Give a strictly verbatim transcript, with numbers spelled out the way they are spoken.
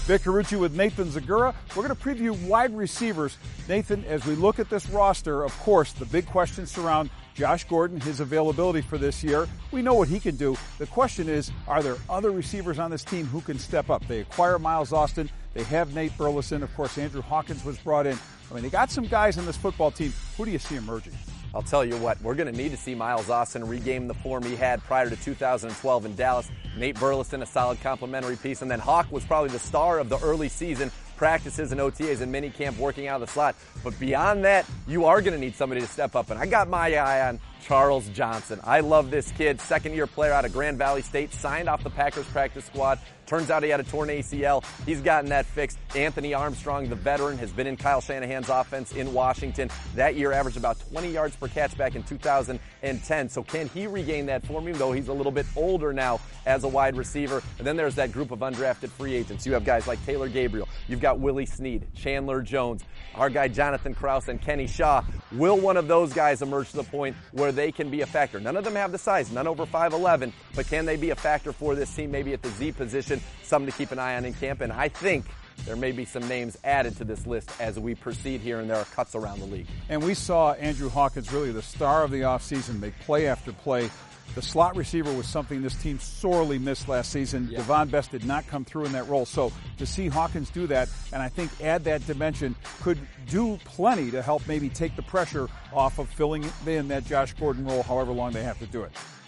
Vic Carucci with Nathan Zagura. We're going to preview wide receivers. Nathan, as we look at this roster, of course, the big questions surround Josh Gordon, his availability for this year. We know what he can do. The question is, are there other receivers on this team who can step up? They acquire Miles Austin. They have Nate Burleson. Of course, Andrew Hawkins was brought in. I mean, they got some guys in this football team. Who do you see emerging? I'll tell you what, we're going to need to see Miles Austin regain the form he had prior to two thousand twelve in Dallas. Nate Burleson, a solid complementary piece. And then Hawk was probably the star of the early season, practices and O T As and minicamp working out of the slot. But beyond that, you are going to need somebody to step up. And I got my eye on Charles Johnson. I love this kid, second-year player out of Grand Valley State, signed off the Packers practice squad. Turns out he had a torn A C L. He's gotten that fixed. Anthony Armstrong, the veteran, has been in Kyle Shanahan's offense in Washington. That year averaged about twenty yards per catch back in two thousand ten. So can he regain that form, even though he's a little bit older now as a wide receiver? And then there's that group of undrafted free agents. You have guys like Taylor Gabriel. You've got Willie Snead, Chandler Jones, our guy Jonathan Krause, and Kenny Shaw. Will one of those guys emerge to the point where they can be a factor? None of them have the size, none over five eleven, but can they be a factor for this team, maybe at the Z position? Something to keep an eye on in camp, and I think there may be some names added to this list as we proceed here, and there are cuts around the league. And we saw Andrew Hawkins, really the star of the offseason, make play after play. The slot receiver was something this team sorely missed last season. Yeah. Devon Best did not come through in that role. So to see Hawkins do that, and I think add that dimension, could do plenty to help maybe take the pressure off of filling in that Josh Gordon role however long they have to do it.